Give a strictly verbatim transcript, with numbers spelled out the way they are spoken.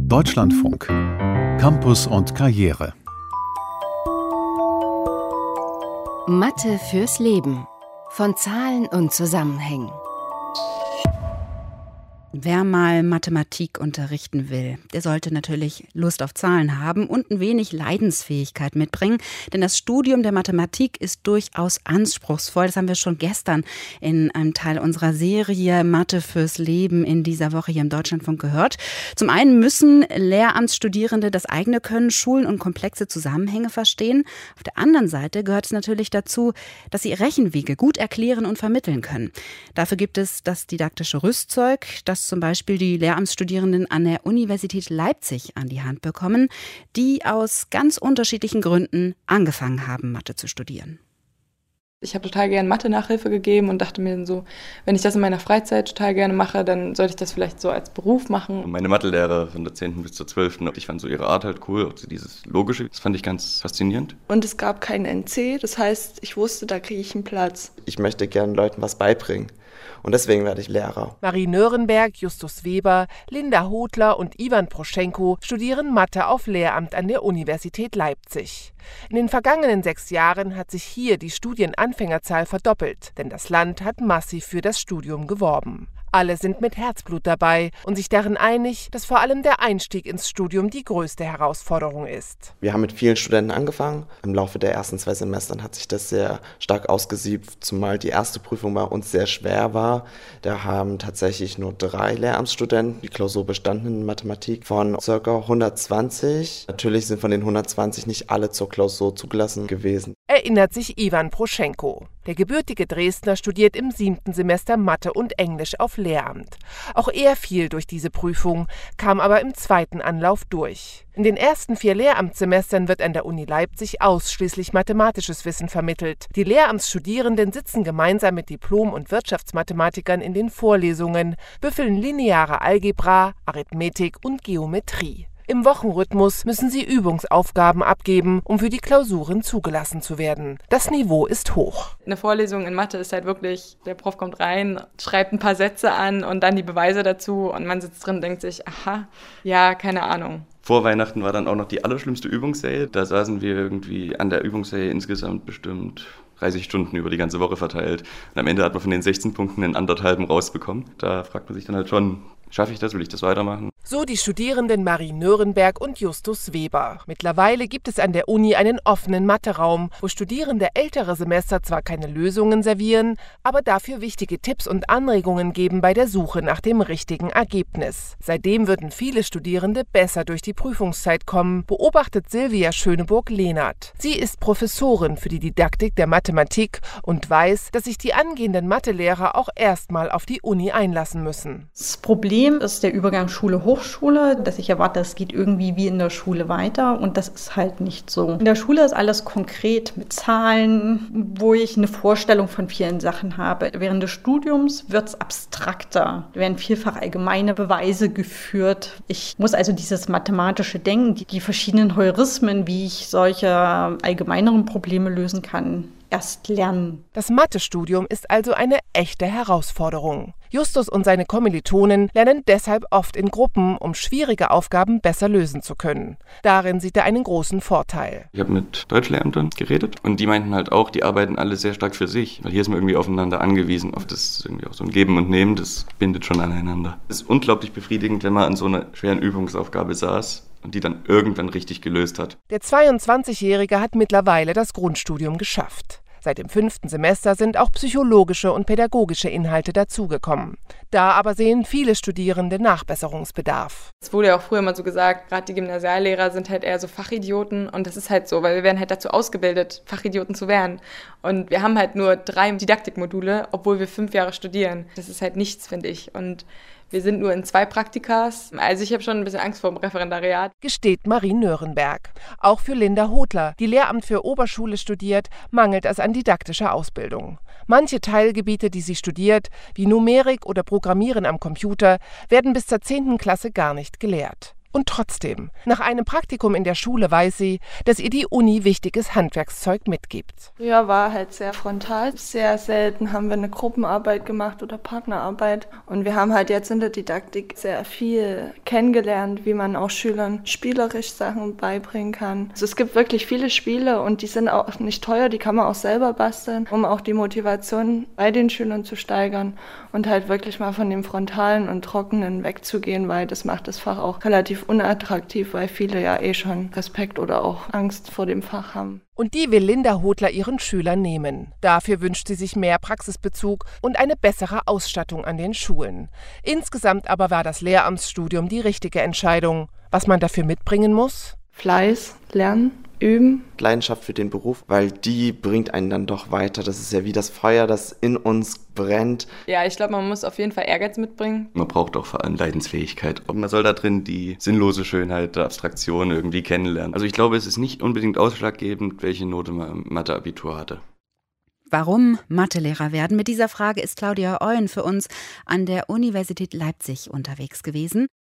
Deutschlandfunk. Campus und Karriere. Mathe fürs Leben. Von Zahlen und Zusammenhängen. Wer mal Mathematik unterrichten will, der sollte natürlich Lust auf Zahlen haben und ein wenig Leidensfähigkeit mitbringen. Denn das Studium der Mathematik ist durchaus anspruchsvoll. Das haben wir schon gestern in einem Teil unserer Serie Mathe fürs Leben in dieser Woche hier im Deutschlandfunk gehört. Zum einen müssen Lehramtsstudierende das eigene Können schulen und komplexe Zusammenhänge verstehen. Auf der anderen Seite gehört es natürlich dazu, dass sie Rechenwege gut erklären und vermitteln können. Dafür gibt es das didaktische Rüstzeug, das zum Beispiel die Lehramtsstudierenden an der Universität Leipzig an die Hand bekommen, die aus ganz unterschiedlichen Gründen angefangen haben, Mathe zu studieren. Ich habe total gerne Mathe-Nachhilfe gegeben und dachte mir dann so, wenn ich das in meiner Freizeit total gerne mache, dann sollte ich das vielleicht so als Beruf machen. Meine Mathelehrer von der zehnten bis zur zwölften Ich fand so ihre Art halt cool, auch so dieses Logische, das fand ich ganz faszinierend. Und es gab keinen N C, das heißt, ich wusste, da kriege ich einen Platz. Ich möchte gerne Leuten was beibringen. Und deswegen werde ich Lehrer. Marie Nörenberg, Justus Weber, Linda Hodler und Ivan Proschenko studieren Mathe auf Lehramt an der Universität Leipzig. In den vergangenen sechs Jahren hat sich hier die Studienanfängerzahl verdoppelt, denn das Land hat massiv für das Studium geworben. Alle sind mit Herzblut dabei und sich darin einig, dass vor allem der Einstieg ins Studium die größte Herausforderung ist. Wir haben mit vielen Studenten angefangen. Im Laufe der ersten zwei Semestern hat sich das sehr stark ausgesiebt, zumal die erste Prüfung bei uns sehr schwer war. Da haben tatsächlich nur drei Lehramtsstudenten die Klausur bestanden in Mathematik von ca. hundertzwanzig. Natürlich sind von den hundertzwanzig nicht alle zur Klausur zugelassen gewesen. Erinnert sich Ivan Proschenko. Der gebürtige Dresdner studiert im siebten Semester Mathe und Englisch auf Lehramt. Auch er fiel durch diese Prüfung, kam aber im zweiten Anlauf durch. In den ersten vier Lehramtssemestern wird an der Uni Leipzig ausschließlich mathematisches Wissen vermittelt. Die Lehramtsstudierenden sitzen gemeinsam mit Diplom- und Wirtschaftsmathematikern in den Vorlesungen, büffeln lineare Algebra, Arithmetik und Geometrie. Im Wochenrhythmus müssen sie Übungsaufgaben abgeben, um für die Klausuren zugelassen zu werden. Das Niveau ist hoch. Eine Vorlesung in Mathe ist halt wirklich, der Prof kommt rein, schreibt ein paar Sätze an und dann die Beweise dazu und man sitzt drin und denkt sich, aha, ja, keine Ahnung. Vor Weihnachten war dann auch noch die allerschlimmste Übungsserie. Da saßen wir irgendwie an der Übungsserie insgesamt bestimmt dreißig Stunden über die ganze Woche verteilt. Und am Ende hat man von den sechzehn Punkten einen anderthalben rausbekommen. Da fragt man sich dann halt schon, schaffe ich das, will ich das weitermachen? So die Studierenden Marie Nörenberg und Justus Weber. Mittlerweile gibt es an der Uni einen offenen Matheraum, wo Studierende ältere Semester zwar keine Lösungen servieren, aber dafür wichtige Tipps und Anregungen geben bei der Suche nach dem richtigen Ergebnis. Seitdem würden viele Studierende besser durch die Prüfungszeit kommen, beobachtet Silvia Schöneburg-Lehnert. Sie ist Professorin für die Didaktik der Mathematik und weiß, dass sich die angehenden Mathelehrer auch erstmal auf die Uni einlassen müssen. Das Problem ist der Übergang Schule-Hochschule. Hochschule, dass ich erwarte, es geht irgendwie wie in der Schule weiter und das ist halt nicht so. In der Schule ist alles konkret mit Zahlen, wo ich eine Vorstellung von vielen Sachen habe. Während des Studiums wird es abstrakter, da werden vielfach allgemeine Beweise geführt. Ich muss also dieses mathematische Denken, die, die verschiedenen Heurismen, wie ich solche allgemeineren Probleme lösen kann, erst lernen. Das Mathestudium ist also eine echte Herausforderung. Justus und seine Kommilitonen lernen deshalb oft in Gruppen, um schwierige Aufgaben besser lösen zu können. Darin sieht er einen großen Vorteil. Ich habe mit Deutschlehramtern geredet und die meinten halt auch, die arbeiten alle sehr stark für sich. Weil hier ist man irgendwie aufeinander angewiesen, auf das irgendwie auch so ein Geben und Nehmen, das bindet schon aneinander. Es ist unglaublich befriedigend, wenn man an so einer schweren Übungsaufgabe saß und die dann irgendwann richtig gelöst hat. Der zweiundzwanzigjährige hat mittlerweile das Grundstudium geschafft. Seit dem fünften Semester sind auch psychologische und pädagogische Inhalte dazugekommen. Da aber sehen viele Studierende Nachbesserungsbedarf. Es wurde ja auch früher mal so gesagt, gerade die Gymnasiallehrer sind halt eher so Fachidioten und das ist halt so, weil wir werden halt dazu ausgebildet, Fachidioten zu werden. Und wir haben halt nur drei Didaktikmodule, obwohl wir fünf Jahre studieren. Das ist halt nichts, finde ich. Und wir sind nur in zwei Praktikas. Also ich habe schon ein bisschen Angst vor dem Referendariat. Gesteht Marie Nörenberg. Auch für Linda Hodler, die Lehramt für Oberschule studiert, mangelt es an didaktischer Ausbildung. Manche Teilgebiete, die sie studiert, wie Numerik oder Programmieren am Computer, werden bis zur zehnten Klasse gar nicht gelehrt. Und trotzdem, nach einem Praktikum in der Schule weiß sie, dass ihr die Uni wichtiges Handwerkszeug mitgibt. Früher war halt sehr frontal. Sehr selten haben wir eine Gruppenarbeit gemacht oder Partnerarbeit. Und wir haben halt jetzt in der Didaktik sehr viel kennengelernt, wie man auch Schülern spielerisch Sachen beibringen kann. Also es gibt wirklich viele Spiele und die sind auch nicht teuer, die kann man auch selber basteln, um auch die Motivation bei den Schülern zu steigern und halt wirklich mal von dem Frontalen und Trockenen wegzugehen, weil das macht das Fach auch relativ unattraktiv, weil viele ja eh schon Respekt oder auch Angst vor dem Fach haben. Und die will Linda Hodler ihren Schülern nehmen. Dafür wünscht sie sich mehr Praxisbezug und eine bessere Ausstattung an den Schulen. Insgesamt aber war das Lehramtsstudium die richtige Entscheidung. Was man dafür mitbringen muss? Fleiß, Lernen, Üben. Leidenschaft für den Beruf, weil die bringt einen dann doch weiter. Das ist ja wie das Feuer, das in uns brennt. Ja, ich glaube, man muss auf jeden Fall Ehrgeiz mitbringen. Man braucht auch vor allem Leidensfähigkeit. Und man soll da drin die sinnlose Schönheit der Abstraktion irgendwie kennenlernen. Also ich glaube, es ist nicht unbedingt ausschlaggebend, welche Note man im Mathe-Abitur hatte. Warum Mathelehrer werden? Mit dieser Frage ist Claudia Euen für uns an der Universität Leipzig unterwegs gewesen.